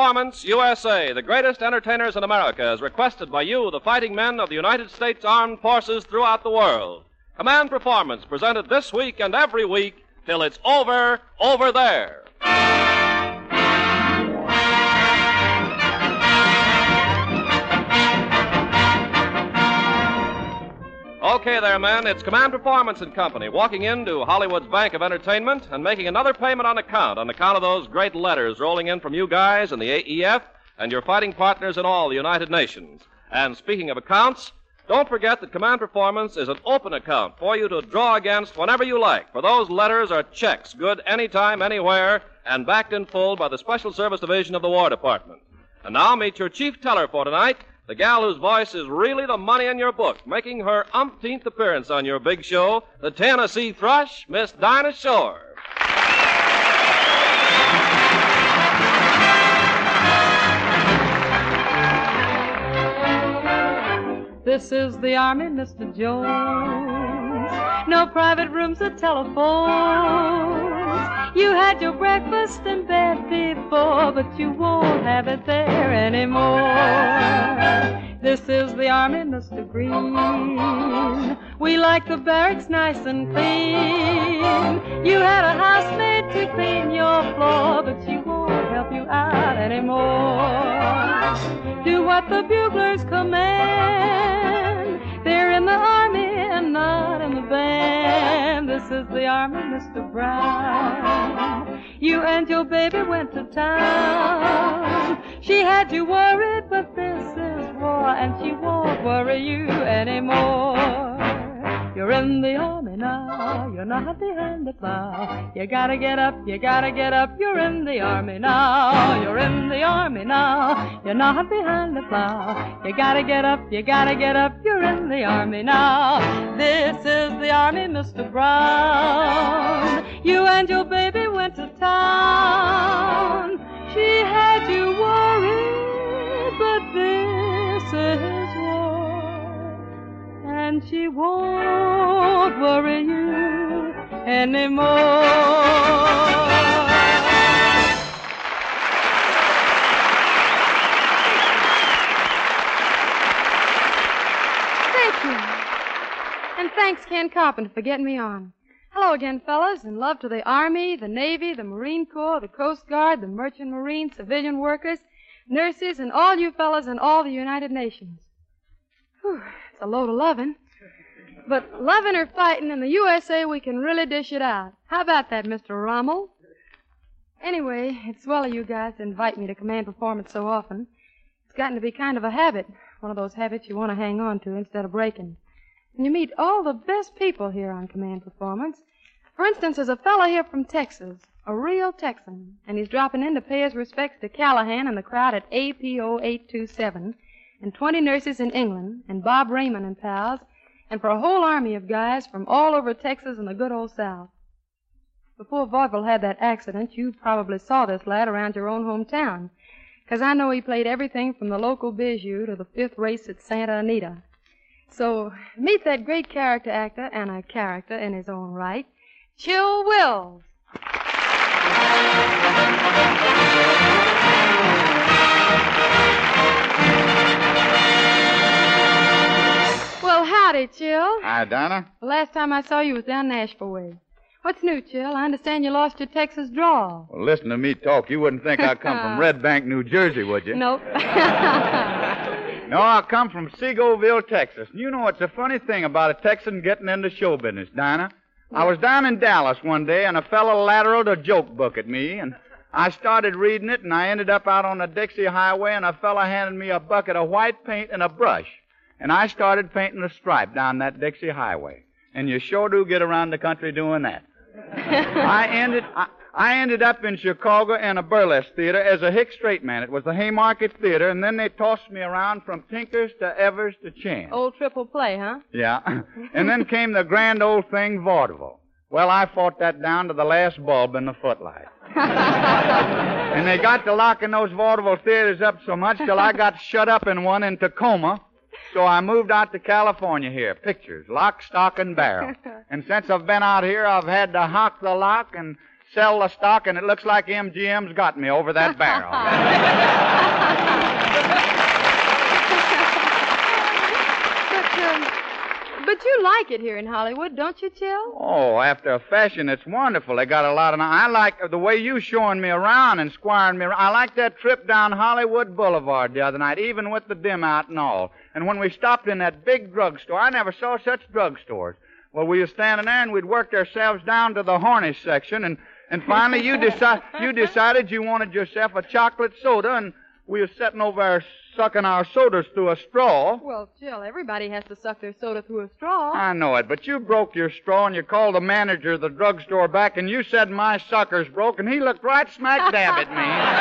Performance USA, the greatest entertainers in America, is requested by you, the fighting men of the United States Armed Forces throughout the world. Command Performance, presented this week and every week till it's over there. Okay there, men, it's Command Performance and Company walking into Hollywood's Bank of Entertainment and making another payment on account of those great letters rolling in from you guys in the AEF and your fighting partners in all the United Nations. And speaking of accounts, don't forget that Command Performance is an open account for you to draw against whenever you like, for those letters are checks, good anytime, anywhere, and backed in full by the Special Service Division of the War Department. And now meet your chief teller for tonight, the gal whose voice is really the money in your book, making her umpteenth appearance on your big show, the Tennessee Thrush, Miss Dinah Shore. This is the Army, Mr. Jones. No private rooms or telephones. You had your breakfast in bed before, but you won't have it there anymore. This is the Army, Mr. Green. We like the barracks nice and clean. You had a housemaid to clean your floor, but she won't help you out anymore. Do what the buglers command. They're in the Army and not in the band. This is the Army, Mr. Brown. You and your baby went to town. She had you worried, but this is war, and she won't worry you anymore. You're in the Army now, you're not behind the plow. You gotta get up, you gotta get up, you're in the Army now. You're in the Army now, you're not behind the plow. You gotta get up, you gotta get up, you're in the Army now. This is the Army, Mr. Brown. You and your baby went to town. She had you worried, but this is war, and she won't worry you anymore. Thank you. And thanks, Ken Carpenter, for getting me on. Hello again, fellas, and love to the Army, the Navy, the Marine Corps, the Coast Guard, the Merchant Marine, civilian workers, nurses, and all you fellas in all the United Nations. Whew, it's a load of loving. But loving or fighting in the USA, we can really dish it out. How about that, Mr. Rommel? Anyway, it's swell of you guys to invite me to Command Performance so often. It's gotten to be kind of a habit, one of those habits you want to hang on to instead of breaking. And you meet all the best people here on Command Performance. For instance, there's a fellow here from Texas, a real Texan, and he's dropping in to pay his respects to Callahan and the crowd at APO 827, and 20 nurses in England, and Bob Raymond and pals, and for a whole army of guys from all over Texas and the good old South. Before Vaudeville had that accident, you probably saw this lad around your own hometown, 'cause I know he played everything from the local bijou to the fifth race at Santa Anita. So meet that great character actor, and a character in his own right, Chill Wills. Well, howdy, Chill. Hi, Donna. The last time I saw you was down Nashville way. What's new, Chill? I understand you lost your Texas drawl. Well, listen to me talk. You wouldn't think I come from Red Bank, New Jersey, would you? Nope. No, I come from Segoville, Texas. And you know, it's a funny thing about a Texan getting into show business, Dinah. I was down in Dallas one day, and a fellow lateraled a joke book at me, and I started reading it, and I ended up out on the Dixie Highway, and a fellow handed me a bucket of white paint and a brush, and I started painting a stripe down that Dixie Highway. And you sure do get around the country doing that. I ended up in Chicago in a burlesque theater as a hick straight man. It was the Haymarket Theater, and then they tossed me around from Tinkers to Evers to Chan. Old triple play, huh? Yeah. And then came the grand old thing, vaudeville. Well, I fought that down to the last bulb in the footlight. And they got to locking those vaudeville theaters up so much till I got shut up in one in Tacoma. So I moved out to California here. Pictures, lock, stock, and barrel. And since I've been out here, I've had to hock the lock and sell the stock, and it looks like MGM's got me over that barrel. But you like it here in Hollywood, don't you, Chill? Oh, after a fashion, it's wonderful. They got a lot of... I like the way you showing me around and squiring me around. I like that trip down Hollywood Boulevard the other night, even with the dim out and all. And when we stopped in that big drugstore, I never saw such drugstores. Well, we were standing there, and we'd worked ourselves down to the Hornish section, and finally you decided you wanted yourself a chocolate soda, and we were sitting over there sucking our sodas through a straw. Well, Chill, everybody has to suck their soda through a straw. I know it, but you broke your straw, and you called the manager of the drugstore back, and you said my sucker's broke, and he looked right smack dab at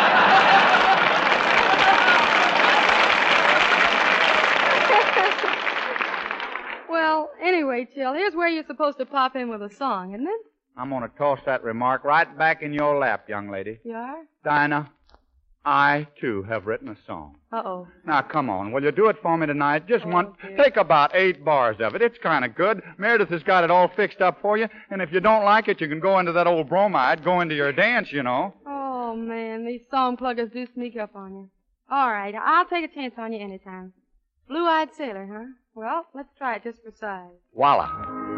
me. Well, anyway, Chill, here's where you're supposed to pop in with a song, isn't it? I'm going to toss that remark right back in your lap, young lady. You are? Dinah, I, too, have written a song. Uh-oh. Now, come on. Will you do it for me tonight? Just take about 8 bars of it. It's kind of good. Meredith has got it all fixed up for you. And if you don't like it, you can go into that old bromide, go into your dance, you know. Oh, man, these song pluggers do sneak up on you. All right, I'll take a chance on you anytime. Blue-eyed sailor, huh? Well, let's try it just for size. Voila.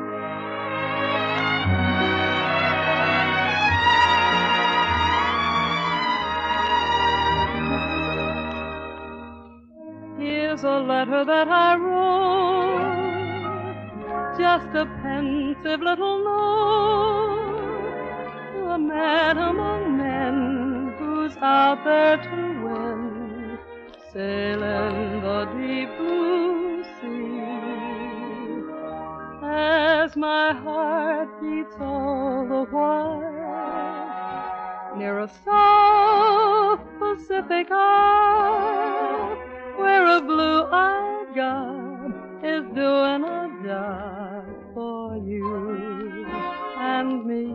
Here's a letter that I wrote, just a pensive little note to a man among men who's out there to win, sailing the deep blue sea. As my heart beats all the while near a South Pacific isle, where a blue-eyed god is doing a job for you and me.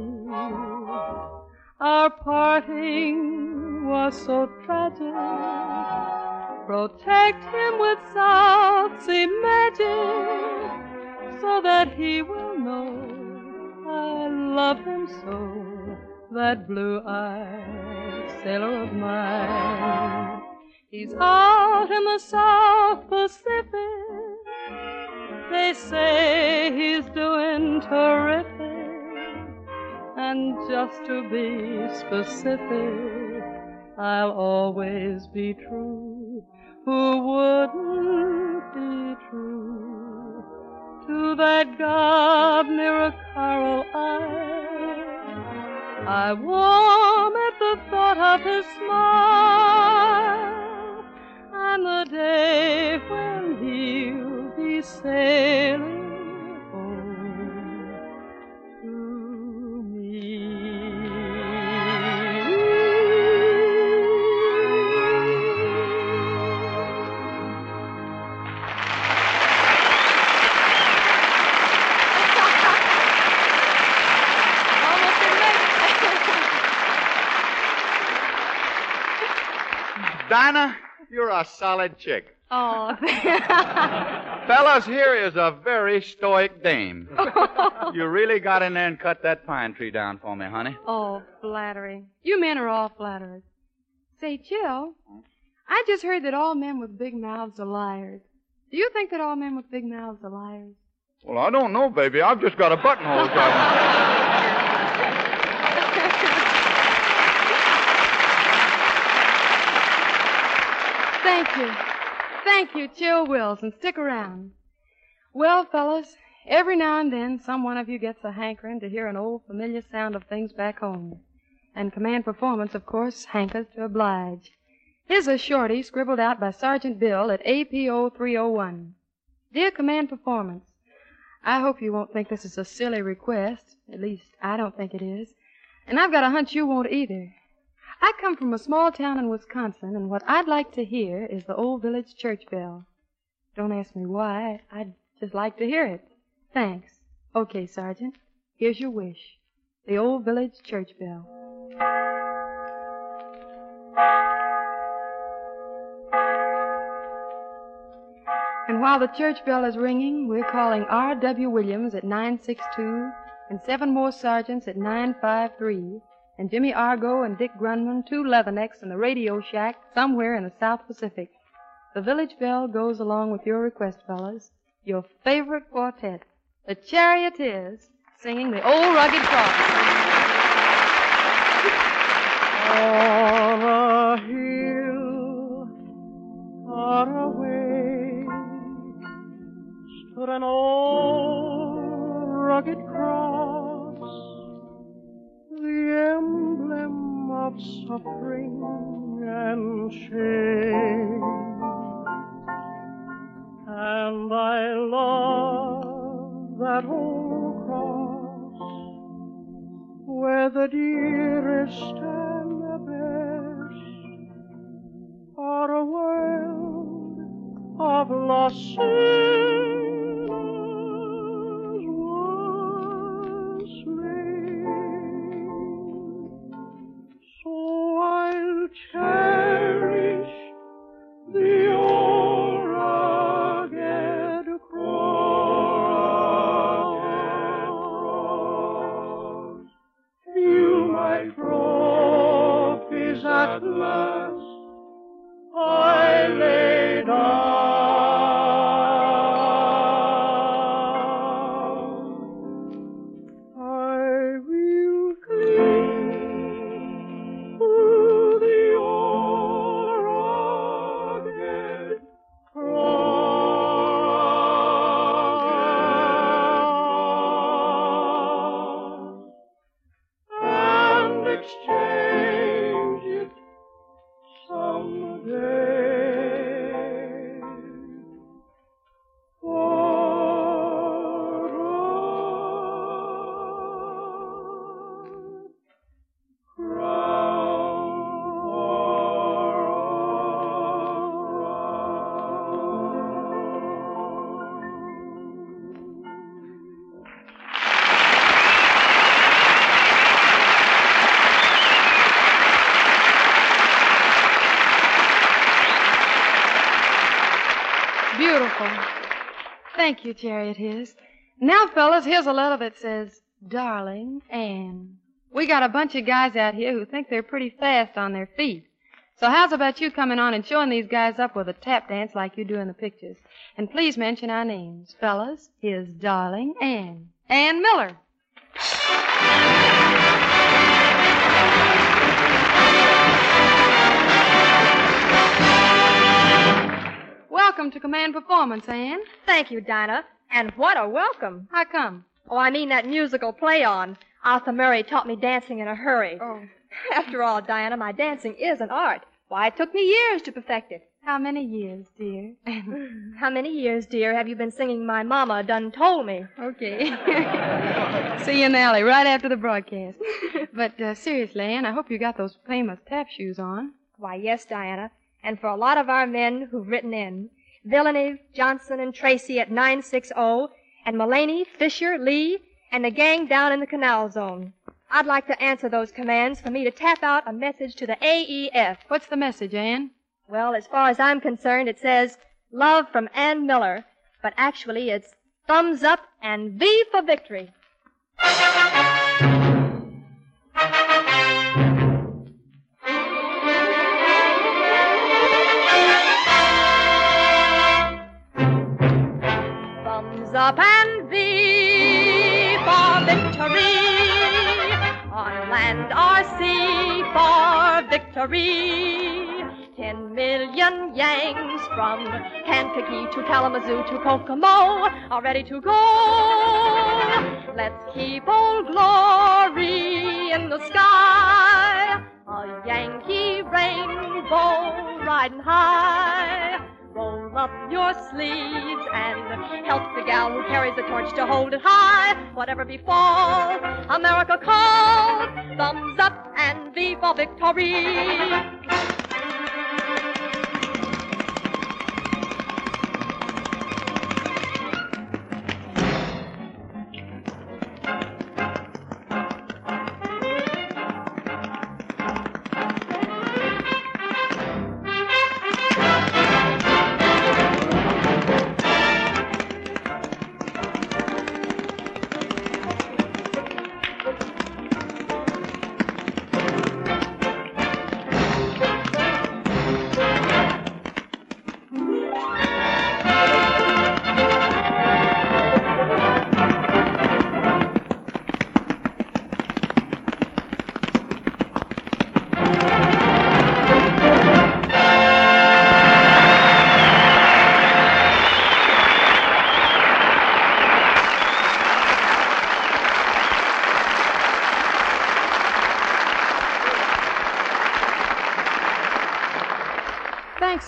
Our parting was so tragic. Protect him with South Sea magic, so that he will know I love him so, that blue-eyed sailor of mine. He's out in the South Pacific. They say he's doing terrific. And just to be specific, I'll always be true. Who wouldn't be true to that god near a coral isle? I warm at the thought of his smile, and the day when he'll be sailing home to me. Dinah, you're a solid chick. Oh, Fellas, here is a very stoic dame. You really got in there and cut that pine tree down for me, honey. Oh, flattery. You men are all flatterers. Say, Chill, I just heard that all men with big mouths are liars. Do you think that all men with big mouths are liars? Well, I don't know, baby. I've just got a buttonhole job. Thank you. Thank you, Chill Wills, and stick around. Well, fellas, every now and then some one of you gets a hankering to hear an old familiar sound of things back home. And Command Performance, of course, hankers to oblige. Here's a shorty scribbled out by Sergeant Bill at APO 301. Dear Command Performance, I hope you won't think this is a silly request. At least, I don't think it is. And I've got a hunch you won't either. I come from a small town in Wisconsin, and what I'd like to hear is the old village church bell. Don't ask me why. I'd just like to hear it. Thanks. Okay, Sergeant. Here's your wish. The old village church bell. And while the church bell is ringing, we're calling R.W. Williams at 962 and 7 more sergeants at 953 and Jimmy Argo and Dick Grunman, 2 leathernecks in the Radio Shack somewhere in the South Pacific. The Village Bell goes along with your request, fellas. Your favorite quartet, the Charioteers, singing the Old Rugged Cross. On a hill far away stood an old rugged cross, the emblem of suffering and shame. And I love that old cross where the dearest and the best are a world of lost sinners once slain. So I'll cherish the old rugged cross. Feel my trophies at last I lay down. I will cling to the old rugged cross and exchange it someday for a Beautiful. Thank you, Charioteers. Now, fellas, here's a letter that says, Darling Ann. We got a bunch of guys out here who think they're pretty fast on their feet. So how's about you coming on and showing these guys up with a tap dance like you do in the pictures? And please mention our names. Fellas, here's Darling Ann. Ann Miller. Welcome to Command Performance, Ann. Thank you, Dinah. And what a welcome. How come? Oh, I mean that musical play on. Arthur Murray taught me dancing in a hurry. Oh. After all, Diana, my dancing is an art. Why, it took me years to perfect it. How many years, dear? How many years, dear, have you been singing My Mama Done Told Me? Okay. See you in the alley right after the broadcast. But seriously, Ann, I hope you got those famous tap shoes on. Why, yes, Diana. And for a lot of our men who've written in, Villeneuve, Johnson, and Tracy at 960, and Mullaney, Fisher, Lee, and the gang down in the Canal Zone. I'd like to answer those commands for me to tap out a message to the AEF. What's the message, Ann? Well, as far as I'm concerned, it says, love from Ann Miller. But actually, it's thumbs up and V for victory. Thumbs up and V for victory. On land or sea for victory. 10 million Yanks from Kankakee to Kalamazoo to Kokomo are ready to go. Let's keep Old Glory in the sky. A Yankee rainbow riding high. Roll up your sleeves and help the gal who carries the torch to hold it high. Whatever befalls, America calls. Thumbs up and V for victory.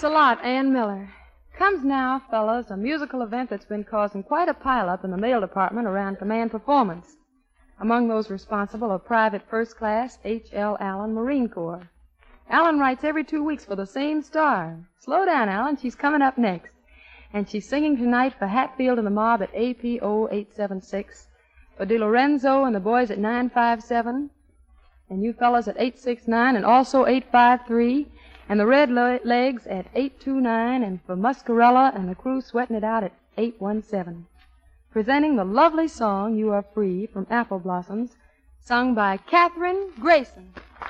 a lot, Ann Miller. Comes now, fellas, a musical event that's been causing quite a pileup in the mail department around Command Performance. Among those responsible are Private First Class H.L. Allen, Marine Corps. Allen writes every 2 weeks for the same star. Slow down, Allen. She's coming up next. And she's singing tonight for Hatfield and the Mob at APO 876, for DiLorenzo and the boys at 957, and you fellas at 869 and also 853, and the Red Legs at 829, and for Muscarella and the crew sweating it out at 817. Presenting the lovely song, You Are Free, from Apple Blossoms, sung by Catherine Grayson.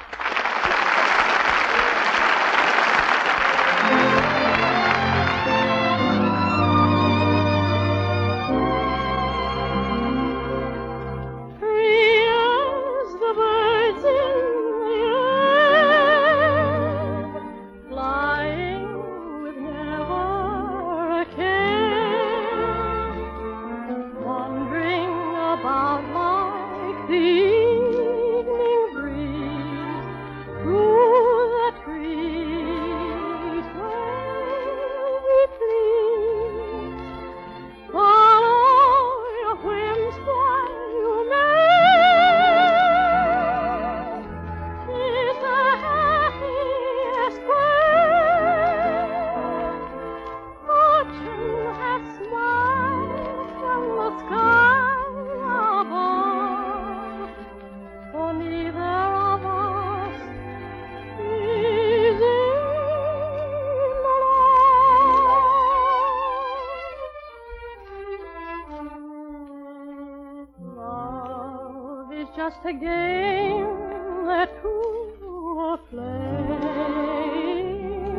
Just a game that two are playing.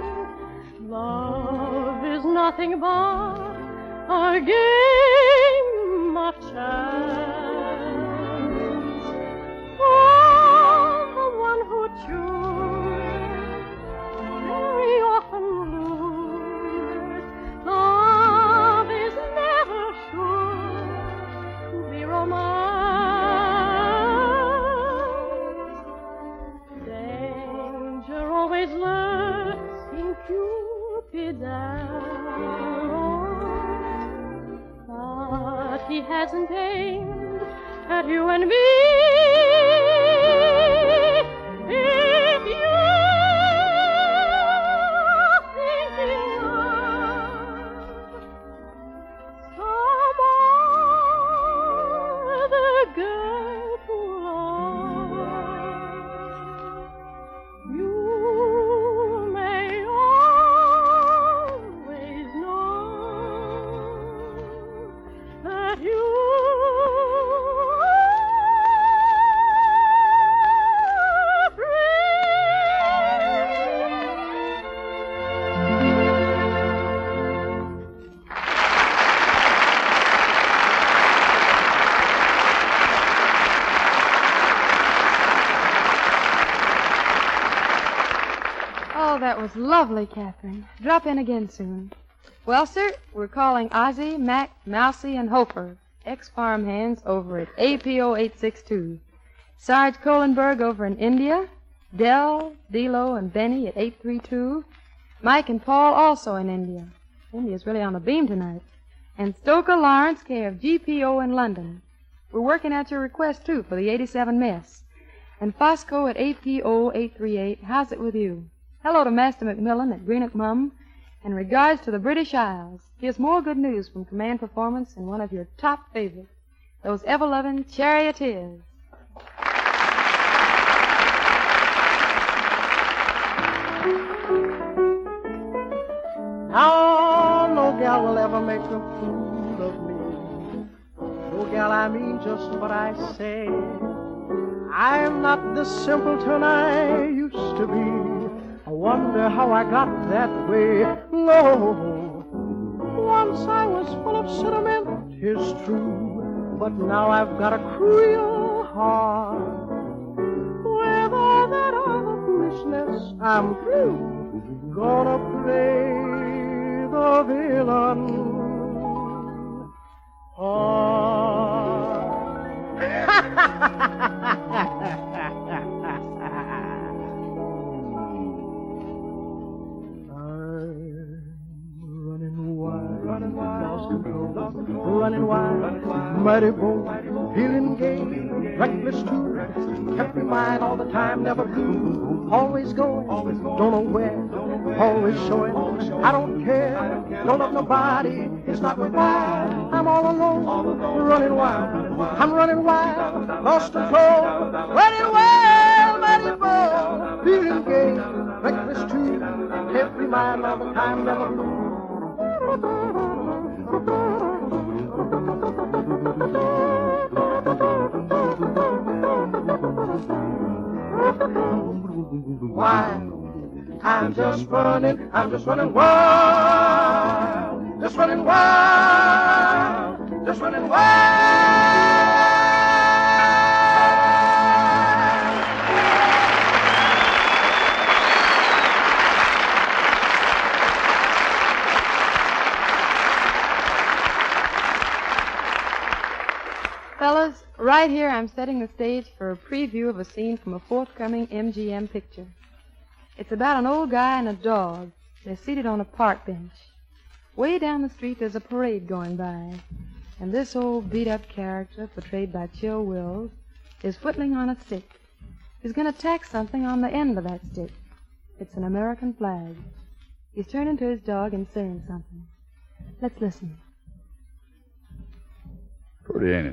Love is nothing but a game of chance. Oh, the one who chooses very often loses. Love is never sure to be romance. Always lurks in Cupid's arrow, but he hasn't aimed at you and me. If you're thinking of some other girl to love, you That was lovely, Catherine. Drop in again soon. Well, sir, we're calling Ozzie, Mac, Mousy, and Hofer, ex-farmhands over at APO 862. Sarge Kohlenberg over in India. Dell, Dilo, and Benny at 832. Mike and Paul also in India. India's really on the beam tonight. And Stoker Lawrence, care of GPO in London. We're working at your request, too, for the 87 mess. And Fosco at APO 838. How's it with you? Hello to Master McMillan at Greenock Mum, and regards to the British Isles. Here's more good news from Command Performance and one of your top favorites, those ever-loving Charioteers. Now, no gal will ever make a fool of me. No gal, I mean just what I say. I'm not the simpleton I used to be. I wonder how I got that way. No, once I was full of sentiment, 'tis true, but now I've got a cruel heart. With all that other foolishness, I'm through. Gonna play the villain. control. Running wild, mighty bold, feeling gay, reckless too. Kept me mind all the time, never blue. Always going, don't know where. Always showing, I don't care. Don't love nobody, it's not required. I'm all alone, running wild. I'm running wild, lost control. Running wild, mighty bold, feeling gay, reckless too. Kept me mind all the time, never blue. Why? I'm just running wild, just running wild, just running wild. Fellas, right here I'm setting the stage for a preview of a scene from a forthcoming MGM picture. It's about an old guy and a dog. They're seated on a park bench. Way down the street there's a parade going by, and this old beat-up character, portrayed by Chill Wills, is whittling on a stick. He's going to tack something on the end of that stick. It's an American flag. He's turning to his dog and saying something. Let's listen. Pretty, ain't it?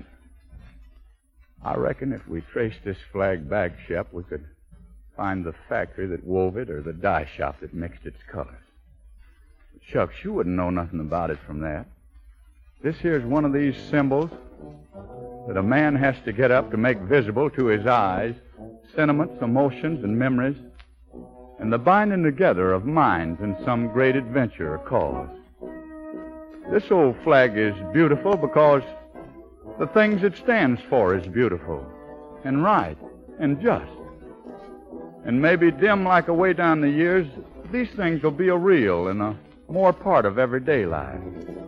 I reckon if we traced this flag back, Shep, we could find the factory that wove it or the dye shop that mixed its colors. But shucks, you wouldn't know nothing about it from that. This here's one of these symbols that a man has to get up to make visible to his eyes sentiments, emotions, and memories, and the binding together of minds in some great adventure or cause. This old flag is beautiful because the things it stands for is beautiful and right and just. And maybe dim like a way down the years, these things will be a real and a more part of everyday life.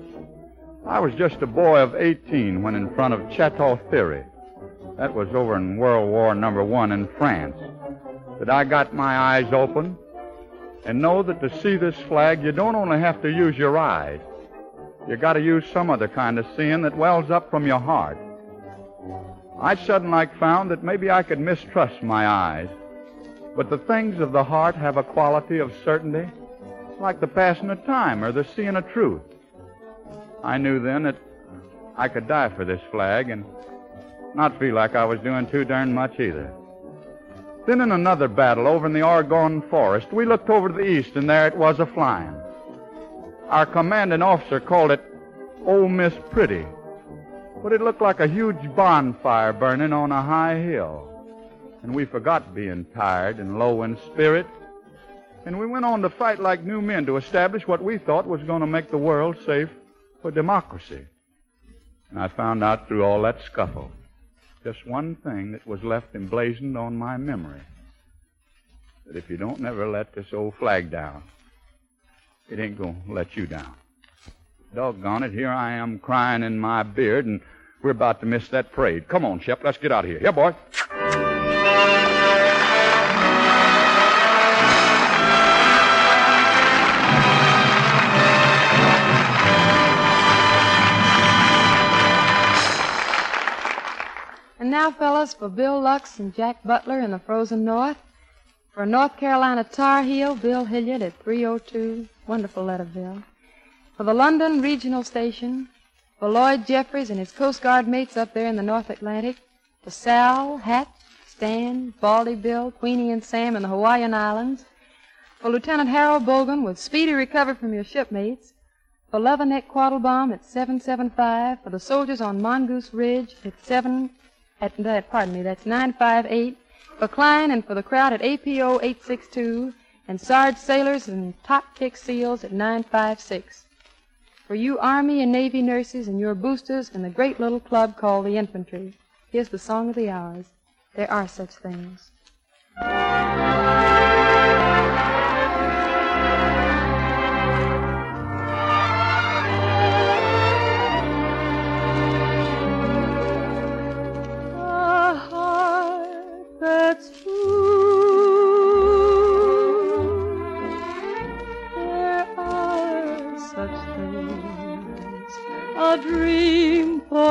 I was just a boy of 18 when in front of Chateau Thierry, that was over in World War I in France, that I got my eyes open and know that to see this flag, you don't only have to use your eyes. You got to use some other kind of seeing that wells up from your heart. I sudden like found that maybe I could mistrust my eyes, but the things of the heart have a quality of certainty, like the passing of time or the seeing of truth. I knew then that I could die for this flag and not feel like I was doing too darn much either. Then in another battle over in the Oregon forest, we looked over to the east, and there it was a-flying. Our commanding officer called it Old Miss Pretty, but it looked like a huge bonfire burning on a high hill. And we forgot being tired and low in spirit, and we went on to fight like new men to establish what we thought was going to make the world safe for democracy. And I found out through all that scuffle just one thing that was left emblazoned on my memory, that if you don't never let this old flag down, it ain't going to let you down. Doggone it, here I am crying in my beard, and we're about to miss that parade. Come on, Shep, let's get out of here. Yeah, boy. And now, fellas, for Bill Lux and Jack Butler in the frozen north. For North Carolina Tar Heel, Bill Hilliard at 302. Wonderful letter, Bill. For the London Regional Station. For Lloyd Jeffries and his Coast Guard mates up there in the North Atlantic. For Sal, Hat, Stan, Baldy Bill, Queenie and Sam in the Hawaiian Islands. For Lieutenant Harold Bogan with speedy recovery from your shipmates. For Leatherneck Quattlebaum at 775. For the soldiers on Mongoose Ridge at 958. For Klein and for the crowd at APO 862, and Sarge Sailors and Top Kick Seals at 956. For you Army and Navy nurses and your boosters and the great little club called the Infantry, here's the song of the hours. There are such things. That's true. There are such things. A a dream for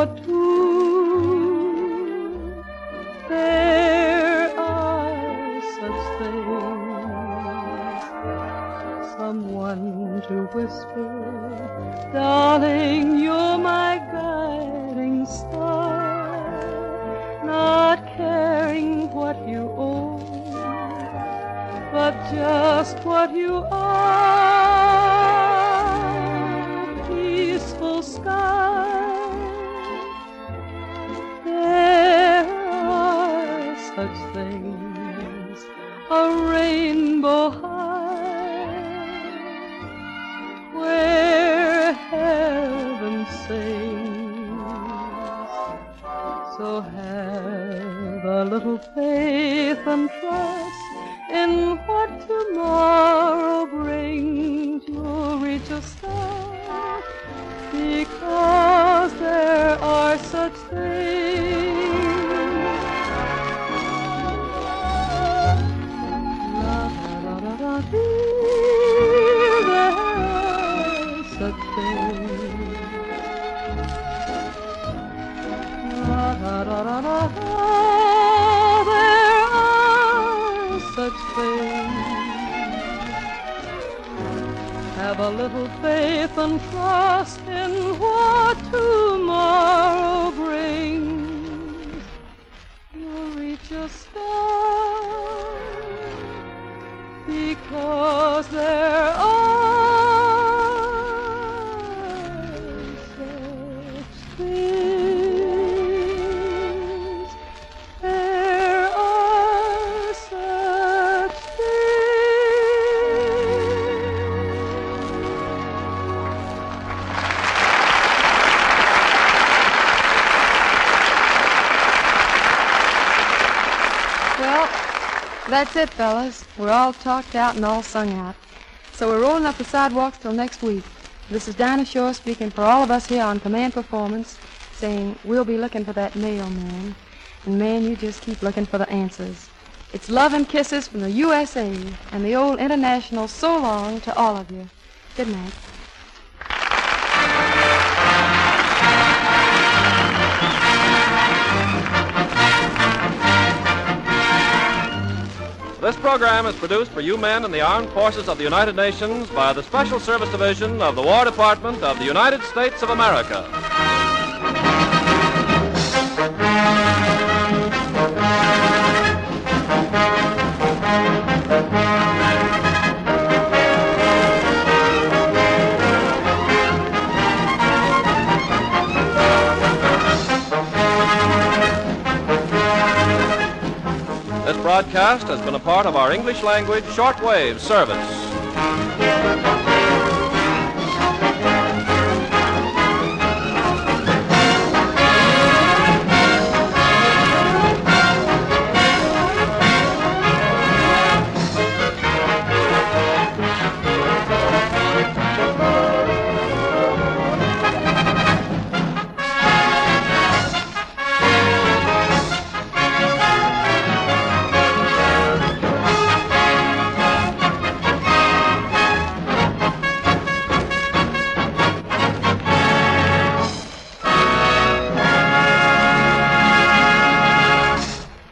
two. There are such things, someone to whisper, darling, you're my guiding star, not caring what you own, but just what you are, peaceful sky. There are such things, a rainbow high, where heaven sings. So have a little faith and trust in what tomorrow brings. You'll reach a star, because there are such things. La da da da dee, there are such things. La da da da da da, there are such things. Have a little faith and trust in what tomorrow brings. You'll reach a star, because there are such things. There are such Well, that's it, fellas. We're all talked out and all sung out. So we're rolling up the sidewalks till next week. This is Dinah Shore speaking for all of us here on Command Performance, saying we'll be looking for that mailman. And man, you just keep looking for the answers. It's love and kisses from the USA and the old international so long to all of you. Good night. This program is produced for you men in the armed forces of the United Nations by the Special Service Division of the War Department of the United States of America. This broadcast has been a part of our English language shortwave service.